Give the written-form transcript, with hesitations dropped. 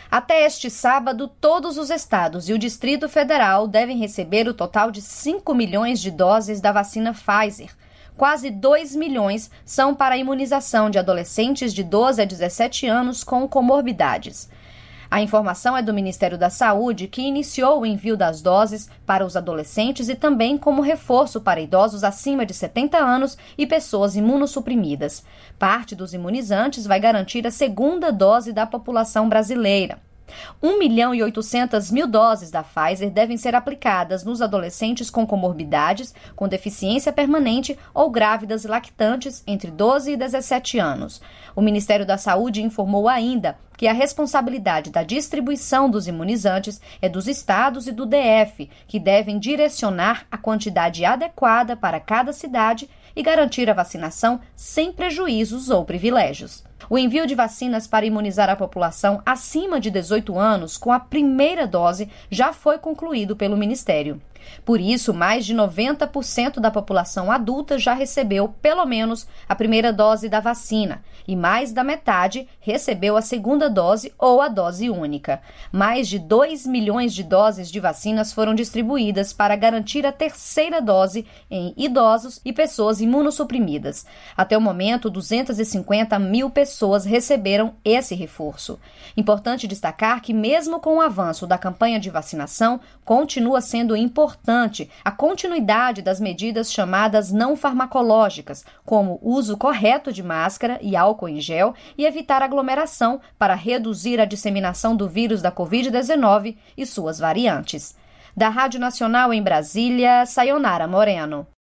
Até este sábado, todos os estados e o Distrito Federal devem receber o total de 5 milhões de doses da vacina Pfizer. Quase 2 milhões são para a imunização de adolescentes de 12 a 17 anos com comorbidades. A informação é do Ministério da Saúde, que iniciou o envio das doses para os adolescentes e também como reforço para idosos acima de 70 anos e pessoas imunossuprimidas. Parte dos imunizantes vai garantir a segunda dose da população brasileira. 1.800.000 doses da Pfizer devem ser aplicadas nos adolescentes com comorbidades, com deficiência permanente ou grávidas e lactantes entre 12 e 17 anos. O Ministério da Saúde informou ainda que a responsabilidade da distribuição dos imunizantes é dos estados e do DF, que devem direcionar a quantidade adequada para cada cidade e garantir a vacinação sem prejuízos ou privilégios. O envio de vacinas para imunizar a população acima de 18 anos com a primeira dose já foi concluído pelo Ministério. Por isso, mais de 90% da população adulta já recebeu pelo menos a primeira dose da vacina e mais da metade recebeu a segunda dose ou a dose única. Mais de 2 milhões de doses de vacinas foram distribuídas para garantir a terceira dose em idosos e pessoas imunossuprimidas. Até o momento, 250.000 pessoas receberam esse reforço. Importante destacar que, mesmo com o avanço da campanha de vacinação, continua sendo importante a continuidade das medidas chamadas não farmacológicas, como o uso correto de máscara e álcool em gel e evitar aglomeração para reduzir a disseminação do vírus da Covid-19 e suas variantes. Da Rádio Nacional em Brasília, Sayonara Moreno.